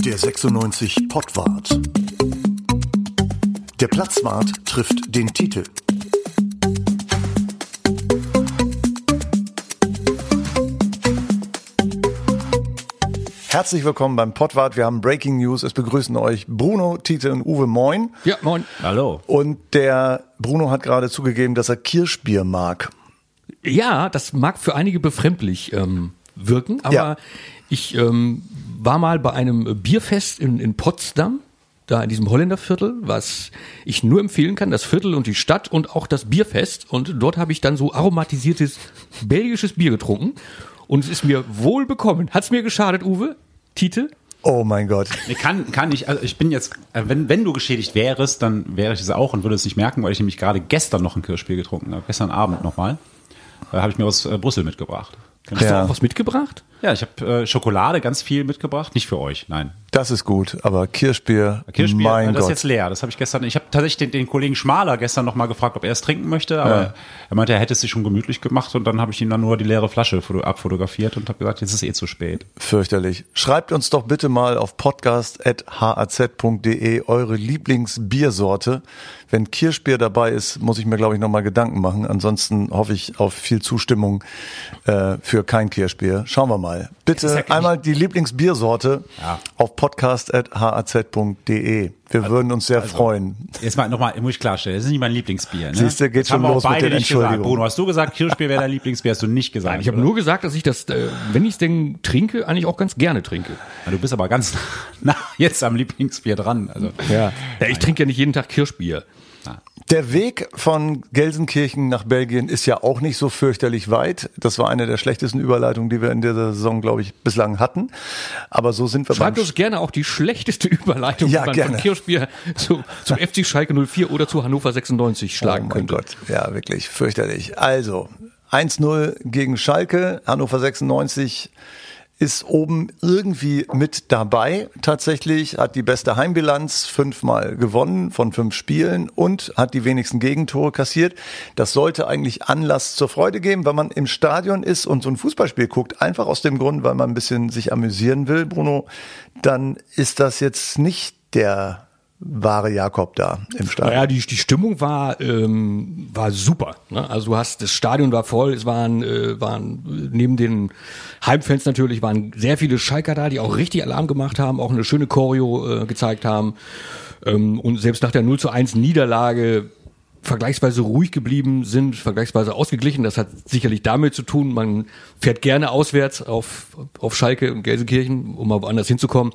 Der 96 Pottwart. Der Platzwart trifft den Titel. Herzlich willkommen beim Pottwart. Wir haben Breaking News. Es begrüßen euch Bruno, Tite und Uwe. Moin. Ja, moin. Hallo. Und der Bruno hat gerade zugegeben, dass er Kirschbier mag. Ja, das mag für einige befremdlich wirken, aber ich war mal bei einem Bierfest in Potsdam, da in diesem Holländerviertel, was ich nur empfehlen kann, das Viertel und die Stadt und auch das Bierfest. Und dort habe ich dann so aromatisiertes belgisches Bier getrunken und es ist mir wohl bekommen. Hat's mir geschadet, Uwe? Tite? Oh mein Gott. Nee, kann ich, also ich bin jetzt, wenn du geschädigt wärst, dann wäre ich es auch und würde es nicht merken, weil ich nämlich gerade gestern noch ein Kirschbier getrunken habe, gestern Abend nochmal. Habe ich mir aus Brüssel mitgebracht. Hast du auch was mitgebracht? Ja, ich habe Schokolade, ganz viel mitgebracht. Nicht für euch, nein. Das ist gut, aber Kirschbier, mein das Gott. ist jetzt leer. Das habe ich gestern. Ich habe tatsächlich den Kollegen Schmaler gestern noch mal gefragt, ob er es trinken möchte, aber er meinte, er hätte es sich schon gemütlich gemacht und dann habe ich ihm dann nur die leere Flasche abfotografiert und habe gesagt, jetzt ist es zu spät. Fürchterlich. Schreibt uns doch bitte mal auf podcast@haz.de eure Lieblingsbiersorte. Wenn Kirschbier dabei ist, muss ich mir, glaube ich, nochmal Gedanken machen. Ansonsten hoffe ich auf viel Zustimmung für kein Kirschbier. Schauen wir mal. Bitte einmal die Lieblingsbiersorte auf podcast@haz.de. Wir würden uns sehr freuen. Jetzt mal nochmal, muss ich klarstellen, das ist nicht mein Lieblingsbier. Ne? Siehst du, geht schon los mit den Entschuldigungen. Bruno, hast du gesagt, Kirschbier wäre dein Lieblingsbier? Hast du nicht gesagt. Nein, ich habe nur gesagt, dass ich das, wenn ich es denn trinke, eigentlich auch ganz gerne trinke. Ja, du bist aber ganz nah jetzt am Lieblingsbier dran. Also. Ja, ich trinke ja nicht jeden Tag Kirschbier. Der Weg von Gelsenkirchen nach Belgien ist ja auch nicht so fürchterlich weit. Das war eine der schlechtesten Überleitungen, die wir in dieser Saison, glaube ich, bislang hatten. Aber so sind wir. Schreibt uns gerne auch die schlechteste Überleitung, die man von Kirschbier zum FC Schalke 04 oder zu Hannover 96 schlagen könnte. Oh mein Gott, ja, wirklich fürchterlich. Also 1-0 gegen Schalke, Hannover 96 ist oben irgendwie mit dabei. Tatsächlich hat die beste Heimbilanz 5-mal gewonnen von 5 Spielen und hat die wenigsten Gegentore kassiert. Das sollte eigentlich Anlass zur Freude geben, wenn man im Stadion ist und so ein Fußballspiel guckt. Einfach aus dem Grund, weil man ein bisschen sich amüsieren will, Bruno. Dann ist das jetzt nicht der wahre Jakob da im Stadion. Naja, die Stimmung war super. Ne? Also das Stadion war voll, es waren neben den Heimfans natürlich waren sehr viele Schalker da, die auch richtig Alarm gemacht haben, auch eine schöne Choreo gezeigt haben. Und selbst nach der 0-1 Niederlage vergleichsweise ruhig geblieben sind, vergleichsweise ausgeglichen. Das hat sicherlich damit zu tun, man fährt gerne auswärts auf Schalke und Gelsenkirchen, um mal woanders hinzukommen.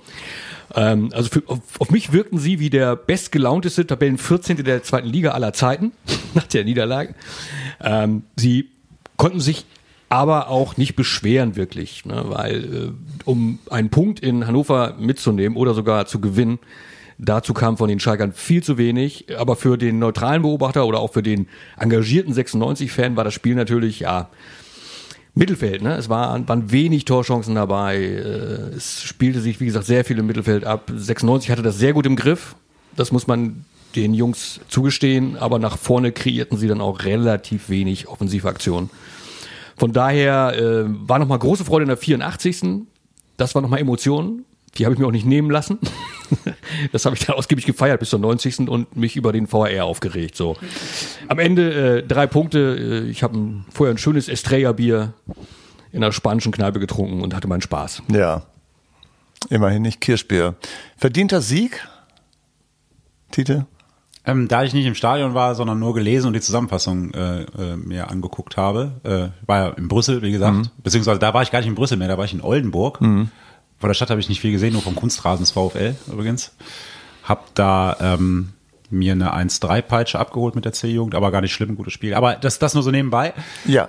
Also auf mich wirkten sie wie der bestgelaunteste Tabellen 14. der 2. Liga aller Zeiten nach der Niederlage. Sie konnten sich aber auch nicht beschweren wirklich, ne, weil um einen Punkt in Hannover mitzunehmen oder sogar zu gewinnen, dazu kam von den Schalkern viel zu wenig, aber für den neutralen Beobachter oder auch für den engagierten 96-Fan war das Spiel natürlich, Mittelfeld, ne? Es waren wenig Torchancen dabei, es spielte sich, wie gesagt, sehr viel im Mittelfeld ab. 96 hatte das sehr gut im Griff, das muss man den Jungs zugestehen, aber nach vorne kreierten sie dann auch relativ wenig Offensivaktionen. Von daher war nochmal große Freude in der 84. Das war nochmal Emotionen. Die habe ich mir auch nicht nehmen lassen. Das habe ich dann ausgiebig gefeiert bis zur 90. und mich über den VR aufgeregt. So. Am Ende 3 Punkte. Ich habe vorher ein schönes Estrella-Bier in einer spanischen Kneipe getrunken und hatte meinen Spaß. Ja, immerhin nicht Kirschbier. Verdienter Sieg, Tite? Da ich nicht im Stadion war, sondern nur gelesen und die Zusammenfassung mir angeguckt habe, war ja in Brüssel, wie gesagt, beziehungsweise da war ich gar nicht in Brüssel mehr, da war ich in Oldenburg. Von der Stadt habe ich nicht viel gesehen, nur vom Kunstrasen des VfL übrigens. Hab da mir eine 1-3-Peitsche abgeholt mit der C-Jugend, aber gar nicht schlimm, gutes Spiel. Aber das nur so nebenbei. Ja.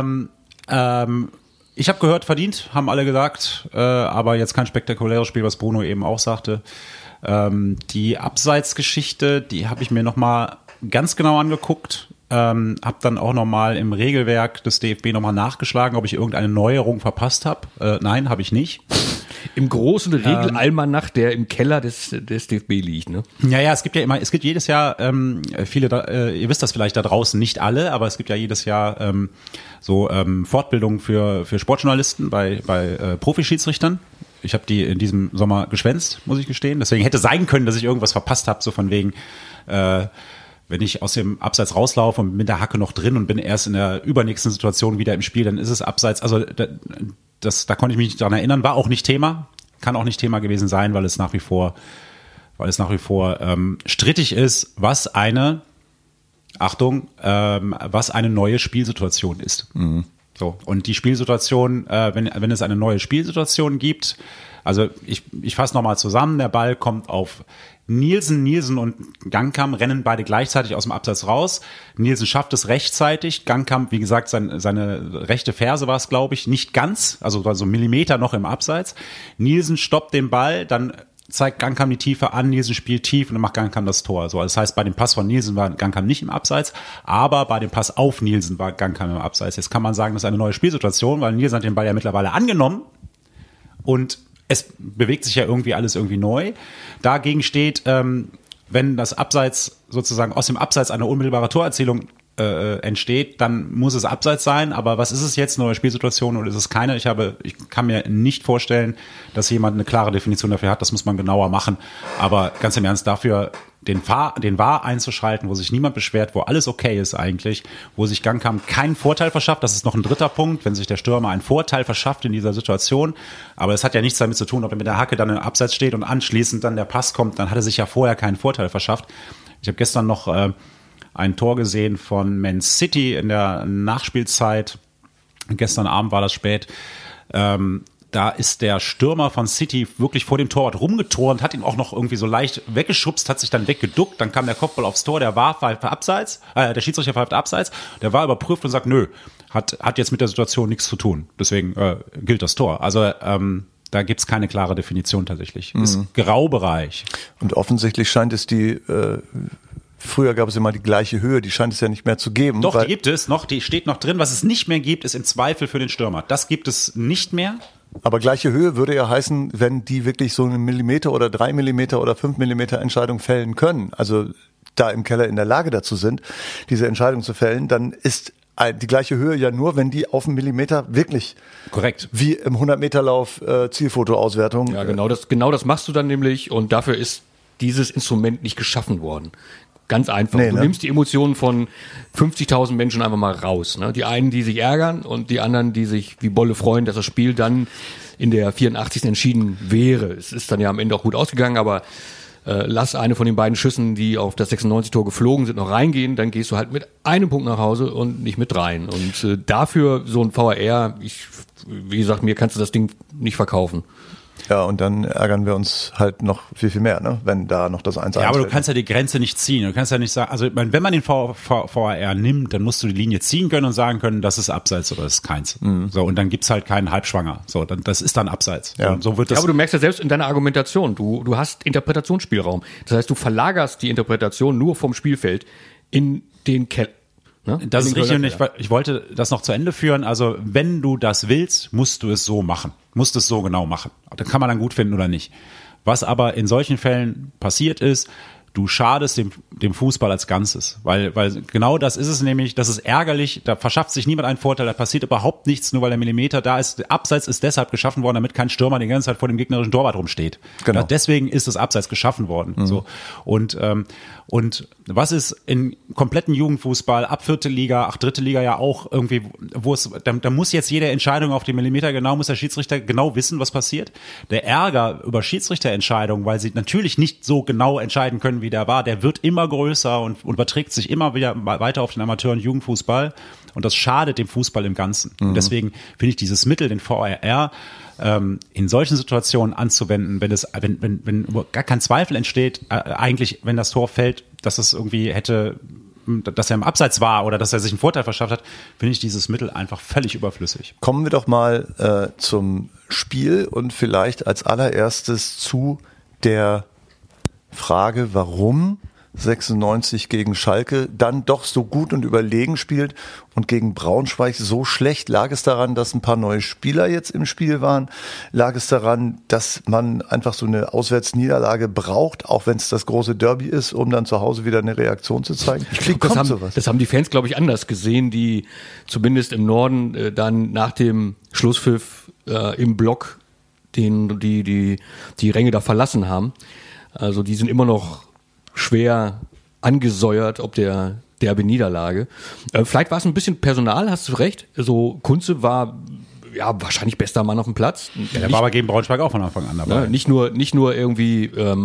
Ich habe gehört, verdient, haben alle gesagt, aber jetzt kein spektakuläres Spiel, was Bruno eben auch sagte. Die Abseitsgeschichte, die habe ich mir nochmal ganz genau angeguckt. Habe dann auch nochmal im Regelwerk des DFB nochmal nachgeschlagen, ob ich irgendeine Neuerung verpasst habe. Nein, habe ich nicht. Im großen Regelalmanach, der im Keller des DFB liegt, ne? Ja, es gibt jedes Jahr viele, ihr wisst das vielleicht da draußen, nicht alle, aber es gibt ja jedes Jahr Fortbildungen für Sportjournalisten bei Profischiedsrichtern. Ich habe die in diesem Sommer geschwänzt, muss ich gestehen. Deswegen hätte sein können, dass ich irgendwas verpasst habe, so von wegen, wenn ich aus dem Abseits rauslaufe und bin mit der Hacke noch drin und bin erst in der übernächsten Situation wieder im Spiel, dann ist es Abseits. Also da konnte ich mich nicht dran erinnern, war auch nicht Thema, kann auch nicht Thema gewesen sein, weil es nach wie vor strittig ist, was eine neue Spielsituation ist. Mhm. So, und die Spielsituation, wenn es eine neue Spielsituation gibt, also ich fasse nochmal zusammen, der Ball kommt auf Nielsen und Gangkamp rennen beide gleichzeitig aus dem Abseits raus. Nielsen schafft es rechtzeitig. Gangkamp, wie gesagt, seine rechte Ferse war es, glaube ich, nicht ganz, also war so Millimeter noch im Abseits. Nielsen stoppt den Ball, dann zeigt Gangkamp die Tiefe an, Nielsen spielt tief und dann macht Gangkamp das Tor. So, das heißt, bei dem Pass von Nielsen war Gangkamp nicht im Abseits, aber bei dem Pass auf Nielsen war Gangkamp im Abseits. Jetzt kann man sagen, das ist eine neue Spielsituation, weil Nielsen hat den Ball ja mittlerweile angenommen und es bewegt sich ja irgendwie alles irgendwie neu. Dagegen steht, wenn das Abseits sozusagen aus dem Abseits eine unmittelbare Torerzielung entsteht, dann muss es Abseits sein. Aber was ist es jetzt, neue Spielsituation oder ist es keine? Ich kann mir nicht vorstellen, dass jemand eine klare Definition dafür hat. Das muss man genauer machen. Aber ganz im Ernst, dafür den VAR einzuschalten, wo sich niemand beschwert, wo alles okay ist eigentlich, wo sich Gangkamp keinen Vorteil verschafft. Das ist noch ein dritter Punkt, wenn sich der Stürmer einen Vorteil verschafft in dieser Situation. Aber es hat ja nichts damit zu tun, ob er mit der Hacke dann im Abseits steht und anschließend dann der Pass kommt, dann hat er sich ja vorher keinen Vorteil verschafft. Ich habe gestern noch ein Tor gesehen von Man City in der Nachspielzeit. Gestern Abend war das spät. Da ist der Stürmer von City wirklich vor dem Torwart rumgeturnt, hat ihn auch noch irgendwie so leicht weggeschubst, hat sich dann weggeduckt, dann kam der Kopfball aufs Tor, der Schiedsrichter pfeift abseits, der war überprüft und sagt, nö, hat jetzt mit der Situation nichts zu tun, deswegen gilt das Tor. Also da gibt's keine klare Definition tatsächlich. Ist Graubereich. Und offensichtlich scheint es früher gab es immer die gleiche Höhe, die scheint es ja nicht mehr zu geben. Doch, die gibt es noch, die steht noch drin. Was es nicht mehr gibt, ist im Zweifel für den Stürmer. Das gibt es nicht mehr. Aber gleiche Höhe würde ja heißen, wenn die wirklich so eine Millimeter oder 3 Millimeter oder 5 Millimeter Entscheidung fällen können, also da im Keller in der Lage dazu sind, diese Entscheidung zu fällen, dann ist die gleiche Höhe ja nur, wenn die auf einen Millimeter wirklich korrekt wie im 100-Meter-Lauf Zielfotoauswertung. Ja, genau das machst du dann nämlich und dafür ist dieses Instrument nicht geschaffen worden. Ganz einfach. Du nimmst die Emotionen von 50.000 Menschen einfach mal raus. Ne? Die einen, die sich ärgern und die anderen, die sich wie Bolle freuen, dass das Spiel dann in der 84. entschieden wäre. Es ist dann ja am Ende auch gut ausgegangen, aber lass eine von den beiden Schüssen, die auf das 96-Tor geflogen sind, noch reingehen, dann gehst du halt mit einem Punkt nach Hause und nicht mit 3. Und dafür so ein VAR, wie gesagt, mir kannst du das Ding nicht verkaufen. Ja, und dann ärgern wir uns halt noch viel mehr, ne? Wenn da noch das 1-1 Ja, aber du kannst ja die Grenze nicht ziehen. Du kannst ja nicht sagen, also wenn man den VAR nimmt, dann musst du die Linie ziehen können und sagen können, das ist Abseits oder das ist keins. So, und dann gibt's halt keinen Halbschwanger. So, das ist dann Abseits. Ja. So wird das. Ja, aber du merkst ja selbst in deiner Argumentation, du hast Interpretationsspielraum. Das heißt, du verlagerst die Interpretation nur vom Spielfeld in den Keller. Ne? Das ist richtig und ich wollte das noch zu Ende führen. Also wenn du das willst, musst du es so machen. Musst es so genau machen. Da kann man dann gut finden oder nicht. Was aber in solchen Fällen passiert ist, du schadest dem Fußball als Ganzes. Weil genau das ist es nämlich, das ist ärgerlich, da verschafft sich niemand einen Vorteil, da passiert überhaupt nichts, nur weil der Millimeter da ist. Der Abseits ist deshalb geschaffen worden, damit kein Stürmer die ganze Zeit vor dem gegnerischen Torwart rumsteht. Genau. Ja, deswegen ist das Abseits geschaffen worden. So. Und was ist in kompletten Jugendfußball, ab 4. Liga, 3. Liga ja auch irgendwie, da muss jetzt jede Entscheidung auf den Millimeter genau, muss der Schiedsrichter genau wissen, was passiert. Der Ärger über Schiedsrichterentscheidungen, weil sie natürlich nicht so genau entscheiden können, wie der war, der wird immer größer und überträgt sich immer wieder weiter auf den Amateur- und Jugendfußball und das schadet dem Fußball im Ganzen. Und deswegen finde ich dieses Mittel, den VAR, in solchen Situationen anzuwenden, wenn gar kein Zweifel entsteht, eigentlich, wenn das Tor fällt, dass es irgendwie dass er im Abseits war oder dass er sich einen Vorteil verschafft hat, finde ich dieses Mittel einfach völlig überflüssig. Kommen wir doch mal zum Spiel und vielleicht als allererstes zu der Frage, warum 96 gegen Schalke dann doch so gut und überlegen spielt und gegen Braunschweig so schlecht. Lag es daran, dass ein paar neue Spieler jetzt im Spiel waren? Lag es daran, dass man einfach so eine Auswärtsniederlage braucht, auch wenn es das große Derby ist, um dann zu Hause wieder eine Reaktion zu zeigen? Das haben die Fans, glaube ich, anders gesehen, die zumindest im Norden dann nach dem Schlusspfiff im Block die Ränge da verlassen haben. Also die sind immer noch schwer angesäuert, ob der derbe Niederlage. Vielleicht war es ein bisschen Personal, hast du recht. So Kunze war wahrscheinlich bester Mann auf dem Platz. Ja, der war aber gegen Braunschweig auch von Anfang an dabei. Ne, nicht nur irgendwie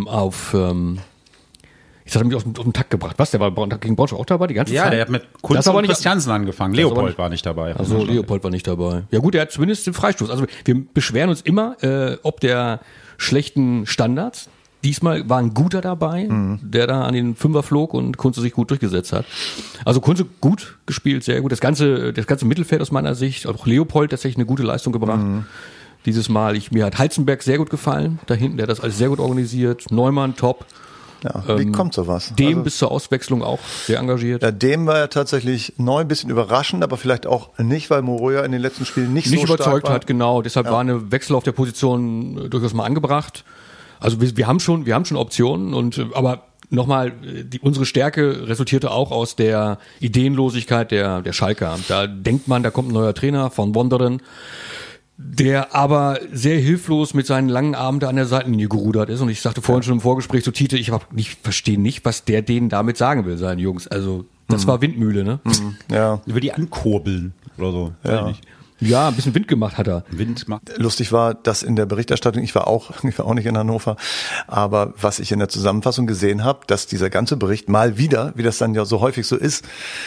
jetzt hat er mich aus dem Takt gebracht. Was, der war gegen Braunschweig auch dabei die ganze Zeit? Ja, der hat mit Kunze und Christiansen angefangen. Leopold war nicht dabei. Also Leopold war nicht dabei. Ja gut, der hat zumindest den Freistoß. Also wir beschweren uns immer, ob der schlechten Standards. Diesmal war ein guter dabei, der da an den Fünfer flog und Kunze sich gut durchgesetzt hat. Also Kunze gut gespielt, sehr gut. Das ganze Mittelfeld aus meiner Sicht, auch Leopold tatsächlich eine gute Leistung gebracht. Dieses Mal. Mir hat Heizenberg sehr gut gefallen, da hinten, der hat das alles sehr gut organisiert. Neumann, top. Ja, wie kommt sowas? Dem bis zur Auswechslung auch sehr engagiert. Ja, dem war ja tatsächlich neu, ein bisschen überraschend, aber vielleicht auch nicht, weil Moroja in den letzten Spielen nicht so überzeugt stark war. Hat, genau. Deshalb war eine Wechsel auf der Position durchaus mal angebracht. Also wir haben schon Optionen aber nochmal, unsere Stärke resultierte auch aus der Ideenlosigkeit der Schalker. Da denkt man, da kommt ein neuer Trainer von Wonderen, der aber sehr hilflos mit seinen langen Armen da an der Seitenlinie gerudert ist. Und ich sagte vorhin schon im Vorgespräch zu Tite, ich verstehe nicht, was der denen damit sagen will, seinen Jungs. Also das war Windmühle, ne? Ja. Über die ankurbeln oder so. Ja. Weiß ich nicht. Ja, ein bisschen Wind gemacht hat er. Lustig war, dass in der Berichterstattung, ich war auch nicht in Hannover, aber was ich in der Zusammenfassung gesehen habe, dass dieser ganze Bericht mal wieder, wie das dann ja so häufig so ist,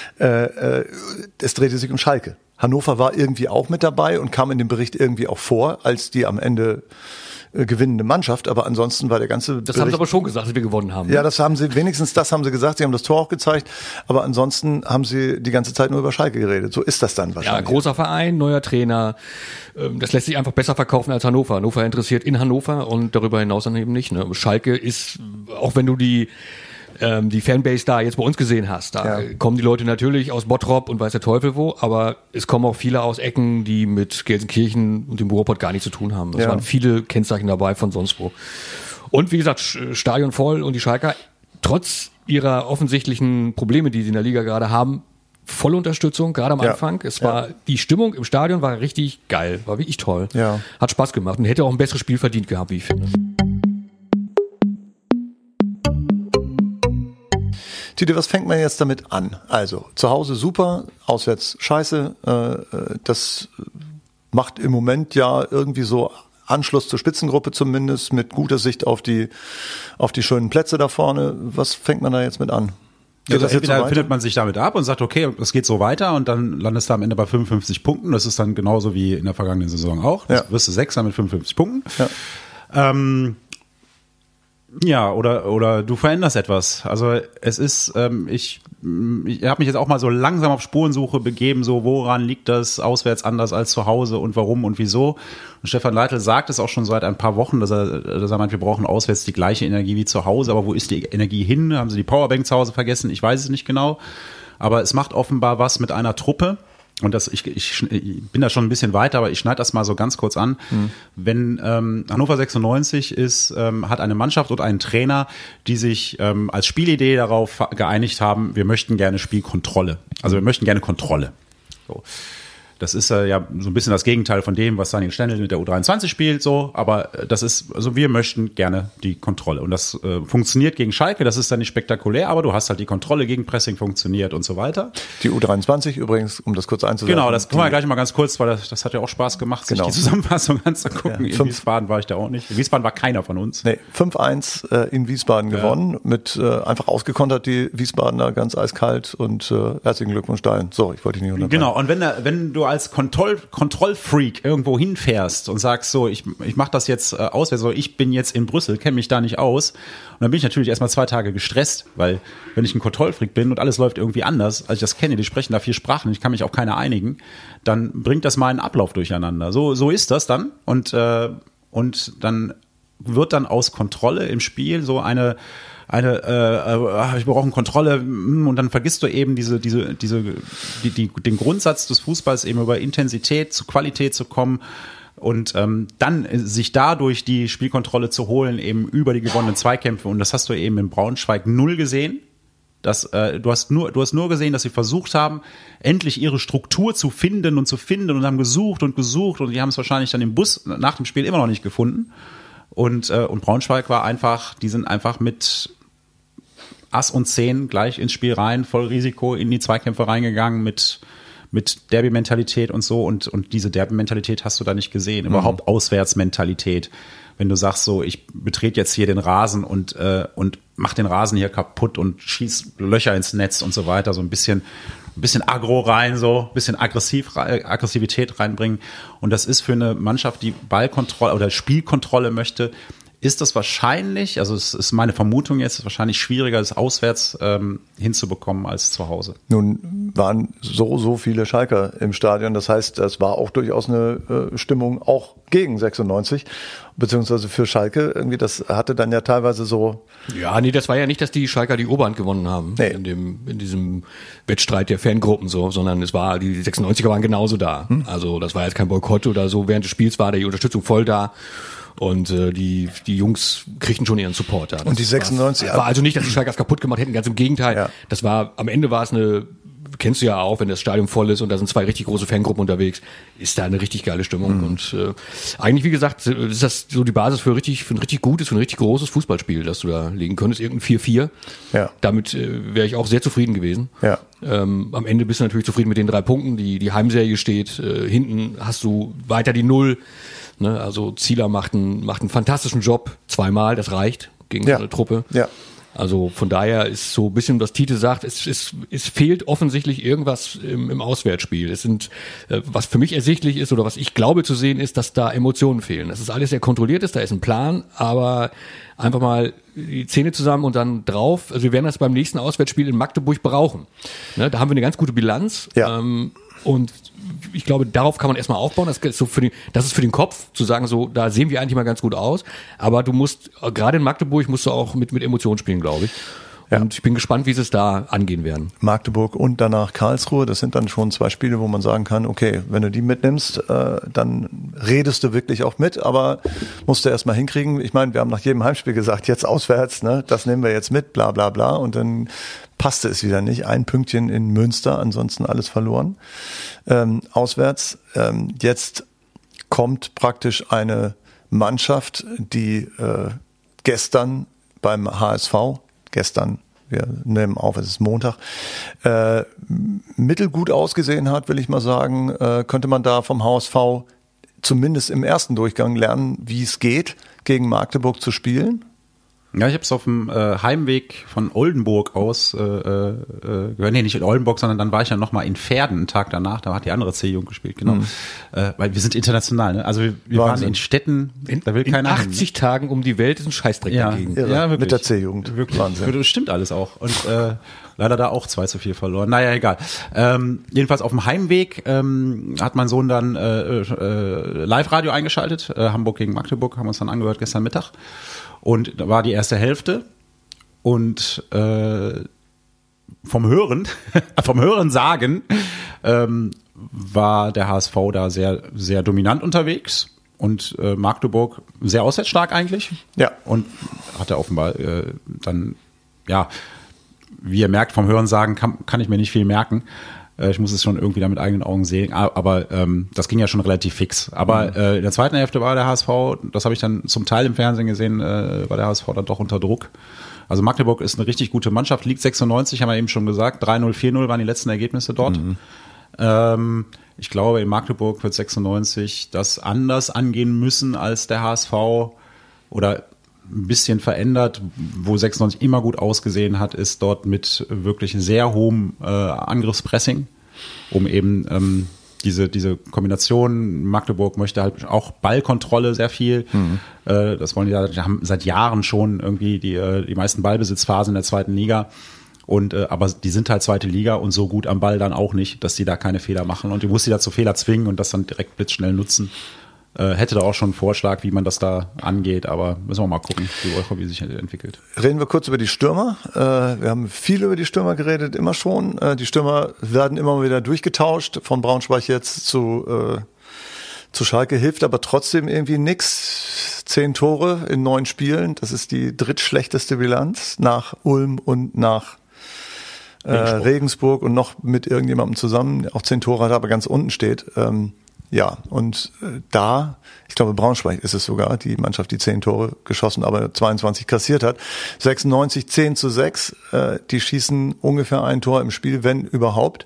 es drehte sich um Schalke. Hannover war irgendwie auch mit dabei und kam in dem Bericht irgendwie auch vor, als die am Ende gewinnende Mannschaft, aber ansonsten war der ganze Das Bericht, haben sie aber schon gesagt, dass wir gewonnen haben. Ja, das haben sie gesagt, sie haben das Tor auch gezeigt, aber ansonsten haben sie die ganze Zeit nur über Schalke geredet. So ist das dann wahrscheinlich. Ja, großer Verein, neuer Trainer, das lässt sich einfach besser verkaufen als Hannover. Hannover interessiert in Hannover und darüber hinaus dann eben nicht. Ne? Schalke ist, auch wenn du die Fanbase da jetzt bei uns gesehen hast, da kommen die Leute natürlich aus Bottrop und weiß der Teufel wo, aber es kommen auch viele aus Ecken, die mit Gelsenkirchen und dem Ruhrpott gar nichts zu tun haben. Es waren viele Kennzeichen dabei von sonst wo. Und wie gesagt, Stadion voll und die Schalker, trotz ihrer offensichtlichen Probleme, die sie in der Liga gerade haben, volle Unterstützung, gerade am Anfang. Es war, die Stimmung im Stadion war richtig geil, war wirklich toll. Ja. Hat Spaß gemacht und hätte auch ein besseres Spiel verdient gehabt, wie ich finde. Tite, was fängt man jetzt damit an? Also, zu Hause super, auswärts scheiße. Das macht im Moment ja irgendwie so Anschluss zur Spitzengruppe zumindest, mit guter Sicht auf die schönen Plätze da vorne. Was fängt man da jetzt mit an? Also entweder findet man sich damit ab und sagt, okay, es geht so weiter und dann landest du am Ende bei 55 Punkten. Das ist dann genauso wie in der vergangenen Saison auch. Das wirst du Sechster mit 55 Punkten. Ja. Oder du veränderst etwas. Also es ist, ich habe mich jetzt auch mal so langsam auf Spurensuche begeben, so woran liegt das auswärts anders als zu Hause und warum und wieso. Und Stefan Leitl sagt es auch schon seit ein paar Wochen, dass er meint, wir brauchen auswärts die gleiche Energie wie zu Hause. Aber wo ist die Energie hin? Haben sie die Powerbank zu Hause vergessen? Ich weiß es nicht genau. Aber es macht offenbar was mit einer Truppe. Und ich bin da schon ein bisschen weiter, aber ich schneide das mal so ganz kurz an. Wenn Hannover 96 hat eine Mannschaft und einen Trainer, die sich als Spielidee darauf geeinigt haben, wir möchten gerne Spielkontrolle. Also wir möchten gerne Kontrolle. So. Das ist ja so ein bisschen das Gegenteil von dem, was Daniel Stendel mit der U23 spielt, so. Aber das ist, also wir möchten gerne die Kontrolle. Und das funktioniert gegen Schalke, das ist dann nicht spektakulär, aber du hast halt die Kontrolle, gegen Pressing funktioniert und so weiter. Die U23 übrigens, um das kurz einzusetzen. Genau, das können wir gleich mal ganz kurz, weil das hat ja auch Spaß gemacht, sich die Zusammenfassung anzugucken. Ja, in Wiesbaden war ich da auch nicht. In Wiesbaden war keiner von uns. Nee, 5-1 in Wiesbaden gewonnen, mit einfach ausgekontert die Wiesbadener, ganz eiskalt und herzlichen Glückwunsch dahin. So, ich wollte dich nicht unterbrechen. Genau, und wenn du als Kontrollfreak irgendwo hinfährst und sagst so, ich mache das jetzt auswärts, so ich bin jetzt in Brüssel, kenne mich da nicht aus. Und dann bin ich natürlich erstmal 2 Tage gestresst, weil wenn ich ein Kontrollfreak bin und alles läuft irgendwie anders, als ich das kenne, die sprechen da 4 Sprachen, ich kann mich auf keine einigen, dann bringt das meinen Ablauf durcheinander. So ist das dann und dann wird dann aus Kontrolle im Spiel so ich brauche eine Kontrolle und dann vergisst du eben den Grundsatz des Fußballs eben über Intensität zu Qualität zu kommen und dann sich dadurch die Spielkontrolle zu holen eben über die gewonnenen Zweikämpfe und das hast du eben in Braunschweig 0 gesehen. Du hast nur gesehen, dass sie versucht haben, endlich ihre Struktur zu finden und haben gesucht und die haben es wahrscheinlich dann im Bus nach dem Spiel immer noch nicht gefunden. Und Braunschweig die sind einfach mit Ass und 10 gleich ins Spiel rein, voll Risiko in die Zweikämpfe reingegangen mit Derby-Mentalität und so. Und diese Derby-Mentalität hast du da nicht gesehen. Überhaupt Auswärtsmentalität. Wenn du sagst so, ich betrete jetzt hier den Rasen und mach den Rasen hier kaputt und schieß Löcher ins Netz und so weiter, so ein bisschen Aggro rein, so ein bisschen Aggressivität reinbringen. Und das ist für eine Mannschaft, die Ballkontrolle oder Spielkontrolle möchte, ist das wahrscheinlich, also es ist meine Vermutung jetzt, wahrscheinlich schwieriger, das auswärts hinzubekommen als zu Hause. Nun waren so viele Schalker im Stadion, das heißt, es war auch durchaus eine Stimmung auch gegen 96, beziehungsweise für Schalke, irgendwie das hatte dann ja teilweise so... Ja, nee, das war ja nicht, dass die Schalker die Oberhand gewonnen haben, nee. in diesem Wettstreit der Fangruppen so, sondern es war, die 96er waren genauso da. Also das war jetzt kein Boykott oder so, während des Spiels war die Unterstützung voll da. Und die Jungs kriegten schon ihren Support da. Das und die 96 war also nicht, dass die Schalkers kaputt gemacht hätten, ganz im Gegenteil. Ja. Das war, am Ende war es kennst du ja auch, wenn das Stadion voll ist und da sind 2 richtig große Fangruppen unterwegs, ist da eine richtig geile Stimmung. Und eigentlich, wie gesagt, ist das so die Basis für ein richtig gutes, für ein richtig großes Fußballspiel, das du da legen könntest. Irgendein 4-4. Ja. Damit wäre ich auch sehr zufrieden gewesen. Ja. Am Ende bist du natürlich zufrieden mit den 3 Punkten. Die Heimserie steht. Hinten hast du weiter die 0. Ne, also Zieler macht einen fantastischen Job, 2-mal, das reicht gegen so eine Truppe. Ja. Also von daher ist so ein bisschen, was Tite sagt, es fehlt offensichtlich irgendwas im Auswärtsspiel. Was für mich ersichtlich ist oder was ich glaube zu sehen ist, dass da Emotionen fehlen. Das ist alles sehr kontrolliert ist, da ist ein Plan, aber einfach mal die Zähne zusammen und dann drauf. Also wir werden das beim nächsten Auswärtsspiel in Magdeburg brauchen. Ne, da haben wir eine ganz gute Bilanz. Ja. Und ich glaube, darauf kann man erstmal aufbauen. Das ist für den Kopf, zu sagen, so, da sehen wir eigentlich mal ganz gut aus. Aber du musst, gerade in Magdeburg, musst du auch mit Emotionen spielen, glaube ich. Und ich bin gespannt, wie sie es da angehen werden. Magdeburg und danach Karlsruhe, das sind dann schon 2 Spiele, wo man sagen kann, okay, wenn du die mitnimmst, dann redest du wirklich auch mit, aber musst du erstmal hinkriegen. Ich meine, wir haben nach jedem Heimspiel gesagt, jetzt auswärts, ne, das nehmen wir jetzt mit, bla bla bla, und dann passte es wieder nicht. 1 Pünktchen in Münster, ansonsten alles verloren. Auswärts, jetzt kommt praktisch eine Mannschaft, die gestern beim HSV, wir nehmen auf, es ist Montag, mittelgut ausgesehen hat, will ich mal sagen, könnte man da vom HSV zumindest im ersten Durchgang lernen, wie es geht, gegen Magdeburg zu spielen? Ja, ich habe es auf dem Heimweg von Oldenburg aus gehört. Nee, nicht in Oldenburg, sondern dann war ich ja noch mal in Pferden einen Tag danach. Da hat die andere C-Jugend gespielt, genau. Weil wir sind international, ne? Also wir waren in Städten, da will keiner hin. 80 Tagen um die Welt ist ein Scheißdreck dagegen. Ja, wirklich. Mit der C-Jugend. Wirklich. Wahnsinn. Das stimmt alles auch. Und leider da auch 2-4 verloren. Naja, egal. Jedenfalls auf dem Heimweg hat mein Sohn dann Live-Radio eingeschaltet. Hamburg gegen Magdeburg haben wir uns dann angehört gestern Mittag. Und da war die erste Hälfte und vom Hören sagen war der HSV da sehr, sehr dominant unterwegs und Magdeburg sehr auswärtsstark eigentlich. Ja. Und hat er offenbar dann, ja, wie ihr merkt, vom Hören sagen kann ich mir nicht viel merken. Ich muss es schon irgendwie da mit eigenen Augen sehen, aber das ging ja schon relativ fix. Aber in der zweiten Hälfte war der HSV, das habe ich dann zum Teil im Fernsehen gesehen, war der HSV dann doch unter Druck. Also Magdeburg ist eine richtig gute Mannschaft, liegt 96, haben wir eben schon gesagt, 3-0, 4-0 waren die letzten Ergebnisse dort. Ich glaube, in Magdeburg wird 96 das anders angehen müssen als der HSV oder ein bisschen verändert, wo 96 immer gut ausgesehen hat, ist dort mit wirklich sehr hohem Angriffspressing, um eben diese Kombination. Magdeburg möchte halt auch Ballkontrolle sehr viel. Das wollen die haben seit Jahren schon irgendwie die meisten Ballbesitzphasen in der zweiten Liga. Und aber die sind halt zweite Liga und so gut am Ball dann auch nicht, dass die da keine Fehler machen. Und die muss sie da zu Fehler zwingen und das dann direkt blitzschnell nutzen. Hätte da auch schon einen Vorschlag, wie man das da angeht, aber müssen wir mal gucken, wie sich entwickelt. Reden wir kurz über die Stürmer. Wir haben viel über die Stürmer geredet, immer schon. Die Stürmer werden immer wieder durchgetauscht, von Braunschweig jetzt zu Schalke, hilft aber trotzdem irgendwie nix. 10 Tore in 9 Spielen, das ist die drittschlechteste Bilanz nach Ulm und nach Regensburg und noch mit irgendjemandem zusammen, auch 10 Tore hat, aber ganz unten steht. Da, ich glaube Braunschweig ist es sogar, die Mannschaft, die 10 Tore geschossen, aber 22 kassiert hat. 96, 10-6, die schießen ungefähr ein Tor im Spiel, wenn überhaupt.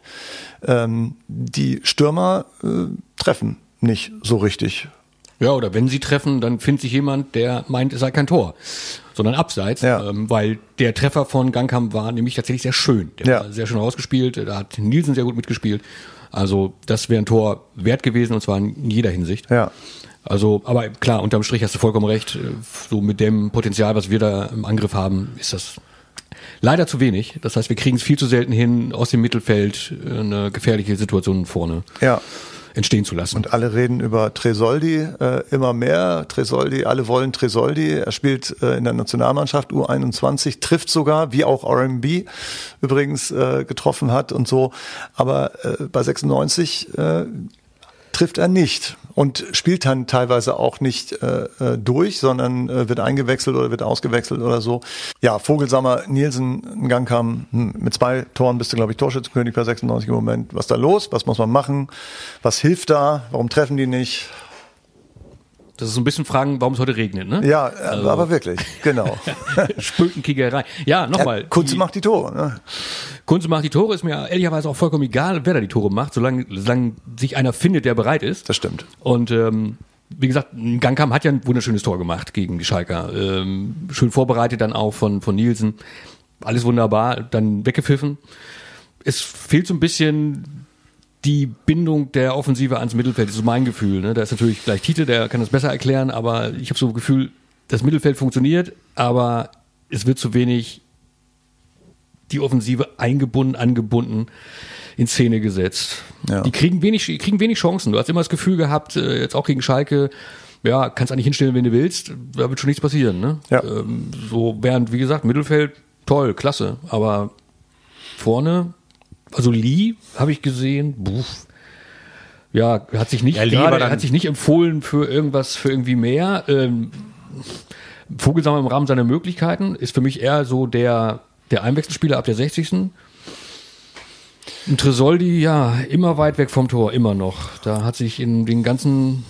Die Stürmer treffen nicht so richtig. Ja, oder wenn sie treffen, dann findet sich jemand, der meint, es sei kein Tor, sondern abseits, weil der Treffer von Gangkamp war nämlich tatsächlich sehr schön. Der war sehr schön rausgespielt, da hat Nielsen sehr gut mitgespielt. Also das wäre ein Tor wert gewesen, und zwar in jeder Hinsicht. Ja. Also, aber klar, unterm Strich hast du vollkommen recht. So mit dem Potenzial, was wir da im Angriff haben, ist das leider zu wenig. Das heißt, wir kriegen es viel zu selten hin, aus dem Mittelfeld eine gefährliche Situation vorne entstehen zu lassen. Und alle reden über Tresoldi immer mehr. Tresoldi, alle wollen Tresoldi. Er spielt in der Nationalmannschaft U21, trifft sogar, wie auch RMB übrigens getroffen hat und so. Aber bei 96 trifft er nicht und spielt dann teilweise auch nicht durch, sondern wird eingewechselt oder wird ausgewechselt oder so. Ja, Vogelsammer, Nielsen, Gangkamp, mit 2 Toren bist du, glaube ich, Torschützenkönig bei 96 im Moment. Was ist da los? Was muss man machen? Was hilft da? Warum treffen die nicht? Das ist so ein bisschen Fragen, warum es heute regnet, ne? Ja, also, aber wirklich, genau. Spökenkickerei. Ja, nochmal. Kunze macht die Tore, ne? Kunze macht die Tore, ist mir ehrlicherweise auch vollkommen egal, wer da die Tore macht, solange sich einer findet, der bereit ist. Das stimmt. Und wie gesagt, Gangkamp hat ja ein wunderschönes Tor gemacht gegen die Schalker. Schön vorbereitet dann auch von Nielsen. Alles wunderbar, dann weggepfiffen. Es fehlt so ein bisschen die Bindung der Offensive ans Mittelfeld, das ist so mein Gefühl. Ne? Da ist natürlich gleich Tite, der kann das besser erklären, aber ich habe so das Gefühl, das Mittelfeld funktioniert, aber es wird zu wenig die Offensive angebunden, in Szene gesetzt. Ja. Die kriegen wenig Chancen. Du hast immer das Gefühl gehabt, jetzt auch gegen Schalke, ja, kannst eigentlich hinstellen, wenn du willst, da wird schon nichts passieren. Ne? Ja. So während, wie gesagt, Mittelfeld, toll, klasse, aber vorne, also Lee habe ich gesehen, hat sich nicht empfohlen für irgendwas, für irgendwie mehr. Vogelsammer im Rahmen seiner Möglichkeiten ist für mich eher so der Einwechselspieler ab der 60. Und Tresoldi, ja, immer weit weg vom Tor, immer noch. Da hat sich in der ganzen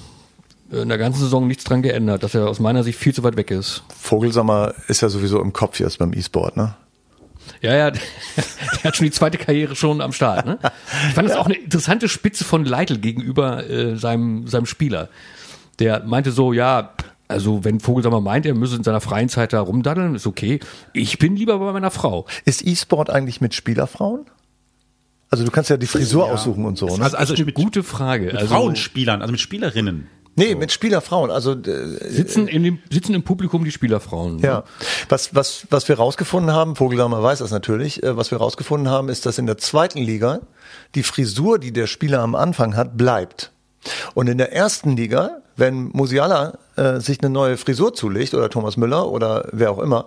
Saison nichts dran geändert, dass er aus meiner Sicht viel zu weit weg ist. Vogelsammer ist ja sowieso im Kopf jetzt beim E-Sport, ne? Ja, der hat schon die zweite Karriere schon am Start. Ne? Ich fand das auch eine interessante Spitze von Leitl gegenüber seinem Spieler. Der meinte so, ja, also wenn Vogelsammer meint, er müsse in seiner freien Zeit da rumdaddeln, ist okay. Ich bin lieber bei meiner Frau. Ist E-Sport eigentlich mit Spielerfrauen? Also du kannst ja die Frisur aussuchen und so. Ne? Also eine gute Frage. Mit Frauenspielern, also mit Spielerinnen. Nee, mit Spielerfrauen. Also sitzen im Publikum die Spielerfrauen. Ne? Ja. Was wir rausgefunden haben, Vogelsammer weiß das natürlich, was wir rausgefunden haben, ist, dass in der 2. Liga die Frisur, die der Spieler am Anfang hat, bleibt. Und in der 1. Liga, wenn Musiala sich eine neue Frisur zulegt oder Thomas Müller oder wer auch immer,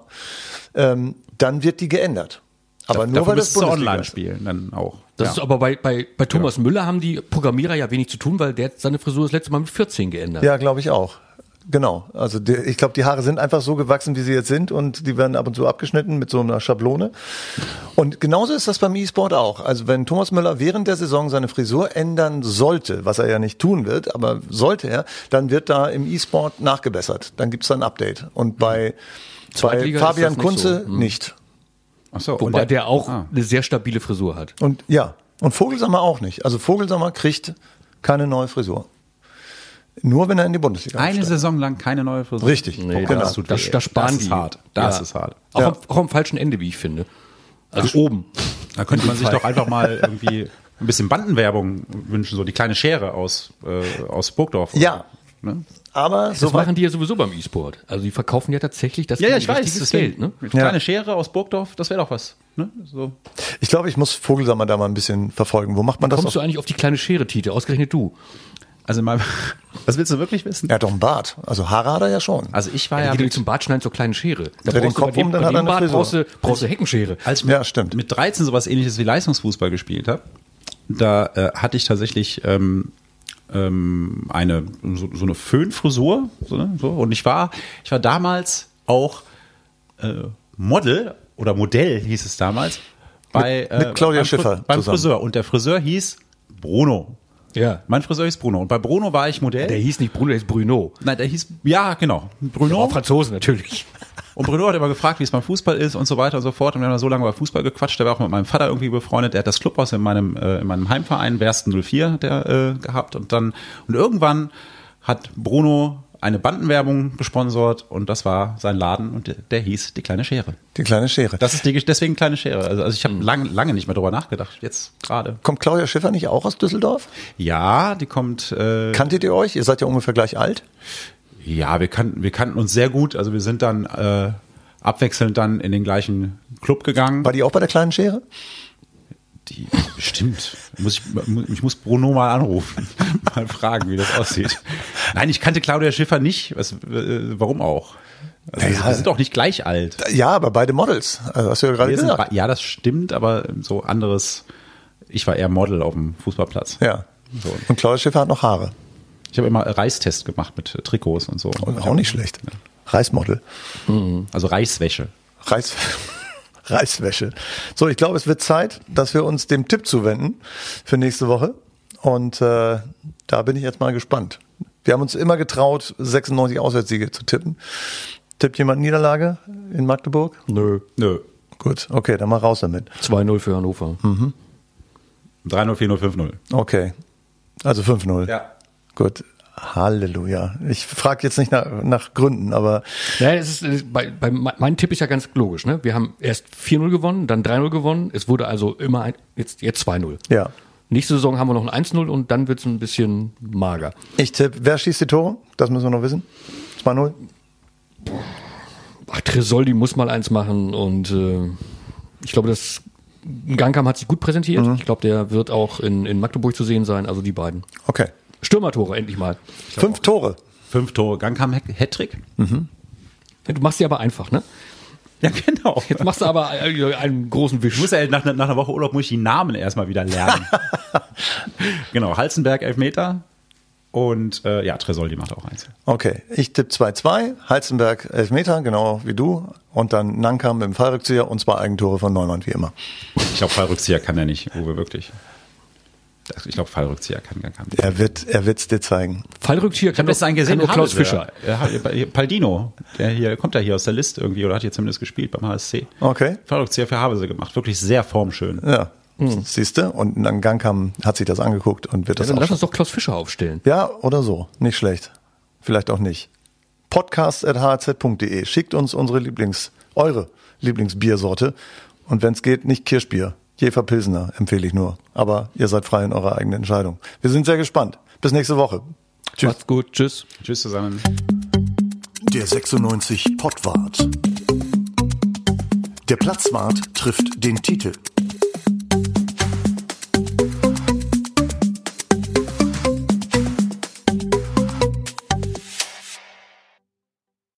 dann wird die geändert. Aber nur weil das Bundesliga online spielen dann auch. Das ist aber bei Thomas Müller haben die Programmierer ja wenig zu tun, weil der hat seine Frisur das letzte Mal mit 14 geändert. Ja, glaube ich auch. Genau. Also ich glaube, die Haare sind einfach so gewachsen, wie sie jetzt sind, und die werden ab und zu abgeschnitten mit so einer Schablone. Und genauso ist das beim E-Sport auch. Also wenn Thomas Müller während der Saison seine Frisur ändern sollte, was er ja nicht tun wird, aber sollte er, dann wird da im E-Sport nachgebessert. Dann gibt's da ein Update. Und bei Fabian Kunze nicht. Ach so, wobei der auch eine sehr stabile Frisur hat. Und Vogelsammer auch nicht. Also Vogelsammer kriegt keine neue Frisur. Nur wenn er in die Bundesliga aufsteigt. Eine Saison lang keine neue Frisur. Richtig. Nee, genau. Das sparen die. Das ist hart. Auch am falschen Ende, wie ich finde. Also oben. Da könnte man sich doch einfach mal irgendwie ein bisschen Bandenwerbung wünschen, so die kleine Schere aus Burgdorf. Ja. Ne? Aber das machen die ja sowieso beim E-Sport. Also die verkaufen ja tatsächlich das ich weiß, das Geld. Ne? Kleine Schere aus Burgdorf, das wäre doch was. Ne? So. Ich glaube, ich muss Vogelsammer da mal ein bisschen verfolgen. Wo macht man das? Kommst du eigentlich auf die kleine Schere, Tite? Ausgerechnet du. Also was willst du wirklich wissen? Er hat doch einen Bart. Also Haare hat er ja schon. Also ich war ja zum Bart schneiden zur kleinen Schere. Da den Kopf um, dann hat er eine Frisur. Brauchst du Heckenschere. Als ich mit 13 sowas Ähnliches wie Leistungsfußball gespielt habe, da hatte ich tatsächlich eine Föhnfrisur, so. Und ich war damals auch Model oder Modell hieß es damals mit Claudia Schiffer beim zusammen. Friseur. Und der Friseur hieß Bruno. Ja. Mein Friseur hieß Bruno. Und bei Bruno war ich Modell. Der hieß nicht Bruno, der hieß Bruno. Nein, der hieß, ja, genau. Bruno. Auch Franzosen natürlich. Und Bruno hat immer gefragt, wie es beim Fußball ist und so weiter und so fort. Und wir haben so lange über Fußball gequatscht. Der war auch mit meinem Vater irgendwie befreundet. Der hat das Clubhaus in meinem Heimverein, Wersten 04, gehabt. Und irgendwann hat Bruno eine Bandenwerbung gesponsert und das war sein Laden und der hieß Die kleine Schere. Die kleine Schere. Das ist deswegen kleine Schere. Also ich habe lange nicht mehr drüber nachgedacht. Jetzt gerade. Kommt Claudia Schiffer nicht auch aus Düsseldorf? Ja, die kommt. Kanntet ihr euch? Ihr seid ja ungefähr gleich alt. Ja, wir kannten uns sehr gut. Also wir sind dann abwechselnd dann in den gleichen Club gegangen. War die auch bei der kleinen Schere? Die bestimmt. Ich muss Bruno mal anrufen, mal fragen, wie das aussieht. Nein, ich kannte Claudia Schiffer nicht. Warum auch? Also wir sind auch nicht gleich alt. Ja, aber beide Models. Also hast du ja gerade gesagt. Ja, das stimmt, aber so anderes. Ich war eher Model auf dem Fußballplatz. Ja. So. Und Claudia Schiffer hat noch Haare. Ich habe immer Reistest gemacht mit Trikots und so. Und auch nicht schlecht. Reismodel. Also Reiswäsche. Reiswäsche. So, ich glaube, es wird Zeit, dass wir uns dem Tipp zuwenden für nächste Woche. Und da bin ich jetzt mal gespannt. Wir haben uns immer getraut, 96 Auswärtssiege zu tippen. Tippt jemand Niederlage in Magdeburg? Nö. Gut, okay, dann mal raus damit. 2-0 für Hannover. 3-0, 4-0, 5-0. Okay, also 5-0. Ja. Gut, Halleluja. Ich frage jetzt nicht nach Gründen, aber... Ja, mein Tipp ist ja ganz logisch. Ne? Wir haben erst 4-0 gewonnen, dann 3-0 gewonnen. Es wurde also immer jetzt 2-0. Ja. Nächste Saison haben wir noch ein 1-0 und dann wird es ein bisschen mager. Ich tippe, wer schießt die Tore? Das müssen wir noch wissen. 2-0? Tresoldi muss mal eins machen und ich glaube, das Gangkamp hat sich gut präsentiert. Ich glaube, der wird auch in Magdeburg zu sehen sein, also die beiden. Okay. Stürmertore, endlich mal. 5 Tore. 5 Tore. Gangkamp Hattrick. Du machst sie aber einfach, ne? Ja, genau. Jetzt machst du aber einen großen Wisch. Ich muss ja nach einer Woche Urlaub muss ich die Namen erstmal wieder lernen. Genau, Halzenberg Elfmeter und Tresoldi macht auch eins. Okay, ich tippe 2-2, Halzenberg Elfmeter, genau wie du. Und dann Nankam im Fallrückzieher und 2 Eigentore von Neumann, wie immer. Ich glaube, Fallrückzieher kann er nicht, Uwe, wirklich. Ich glaube, Fallrückzieher kann Er wird's dir zeigen. Fallrückzieher kann das gesehen, nur Klaus Fischer. Paldino, kommt ja hier aus der Liste irgendwie oder hat hier zumindest gespielt beim HSC. Okay. Fallrückzieher für Havelse gemacht, wirklich sehr formschön. Ja, siehst du? Und dann Gangkamp hat sich das angeguckt und wird das Dann auch. lass uns doch Klaus Fischer aufstellen. Ja, oder so. Nicht schlecht. Vielleicht auch nicht. podcast@hz.de. Schickt uns eure Lieblingsbiersorte. Und wenn es geht, nicht Kirschbier. Jefer Pilsener empfehle ich nur. Aber ihr seid frei in eurer eigenen Entscheidung. Wir sind sehr gespannt. Bis nächste Woche. Tschüss. Macht's gut. Tschüss. Tschüss zusammen. Der 96 Pottwart. Der Platzwart trifft den Titel.